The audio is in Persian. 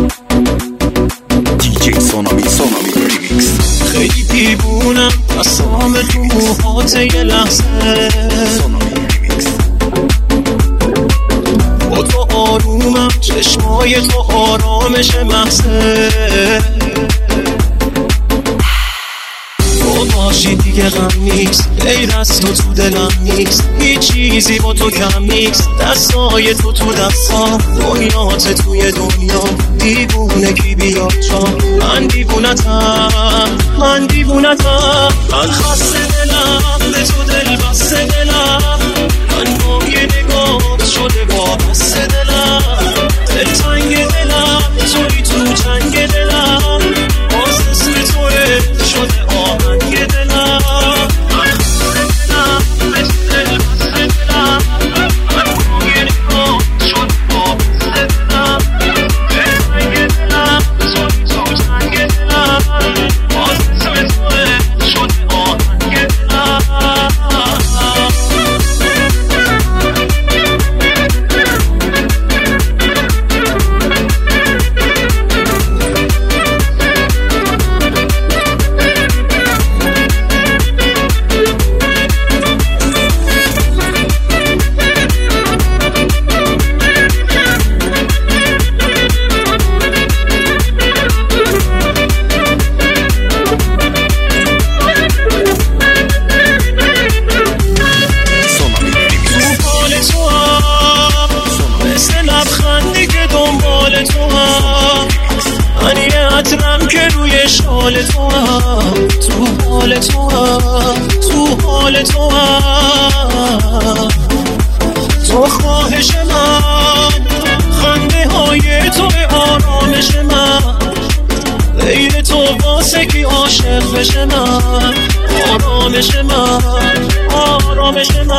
دیجی سونامی ریمیکس. خیلی دیوونم قسام تو موهات یه لحظه، با تو آرومم چشمای تو آرامش محضه، تو باشی دیگه غم نیست، غیر از تو دلم نیست، هیچ چیزی با تو کم نیست، دستای تو دستام، دنیات توی دنیا، دیوونه کی بیاد جا، من دیوونتم، من خسته دلم به تو دل بسته دلم، من با یه نگاه شده با بسته دلم، دل تنگ دلم توی تو جنگ دلم، باز اسم توه شده آهنگ دلم، من خسته دلم به تو دل بسته دلم، من با یه نگاه شده با بسته دلم، دل تنگ دلم توی تو جنگ دلم، باز اسم توه شده آهنگ دلم. که روی شال تو هم، تو حال تو هم، تو حال تو هم، تو خواهش من، خنده های تو آرامش من، غیر تو واسه کی عاشق بشه من، آرامش من، آرامش من.